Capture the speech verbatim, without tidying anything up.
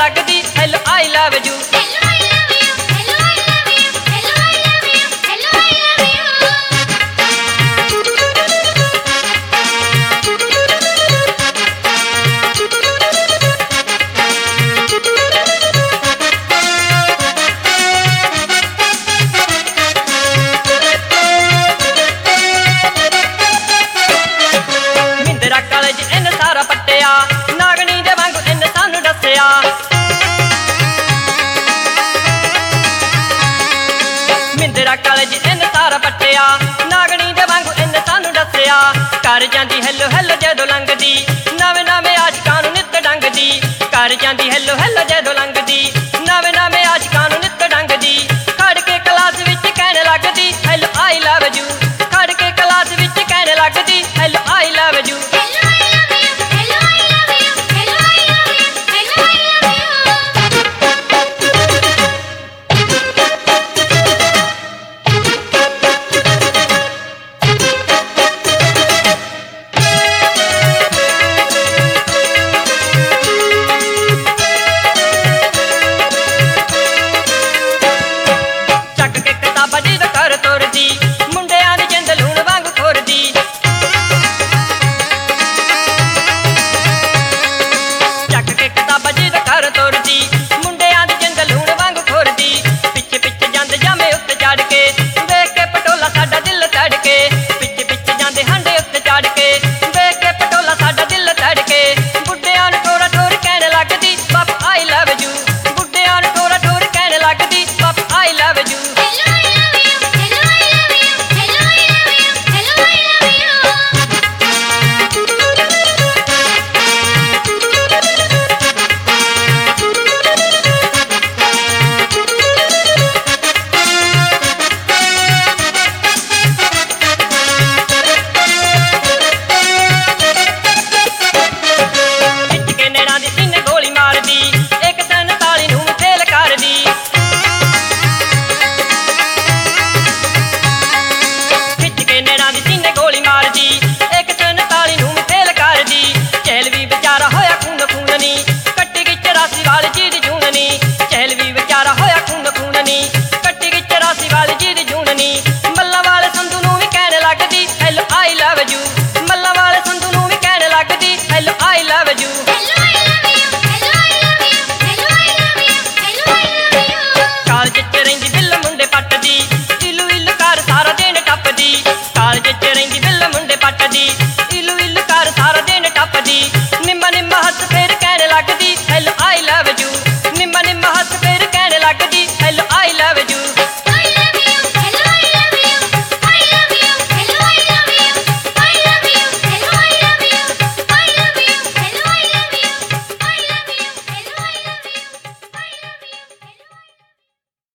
लगदी hello I love you. नागनी दे वांगू इन्ने सानू दस्सिया मिंदरा कॉलेज इन्ने सारा पट्टिया नागनी दे वांगू इन्ने सानू दस्सिया कर जांदी हेलो हेलो जदों लंघदी नवे नवे आशिकां नूं नित डंगदी कर जांदी हेलो हेलो जदों लंघदी नवे नवे आशिकां नूं नित डंगदी खड़ के क्लास विच कहने लगदी हेलो आई लव यू खड़ के क्लास विच कहने लगदी हेलो आई लव यू। मुंडियां दी जिंद लूण वांगू खोरदी चक के किताबां जिद कर तोरदी मुंडियां दी जिंद लूण वांगू खोरदी पिछे पिछे जांदे जामे उत्ते चढ़ के वेख के पटोला साडा दिल तड़ के पिछे पिछे जांदे हांडे उत्ते चढ़ के वेख के पटोला साडा दिल तड़ के बुड्ढियां नूं ठोरा ठोर कहने लगदी पापा आई लव यू बुड्ढियां नूं ठोरा ठोर कहने लगदी पापा आई लव यू। चहल भी बेचारा होया खून खूननी कट्टी की चौरासी वाली जीद जूननी मल्ला वाले संधू नूं भी कहने लगदी hello I love you Malla वाले संधू नूं भी कहने लगदी हेलो आई लव यू।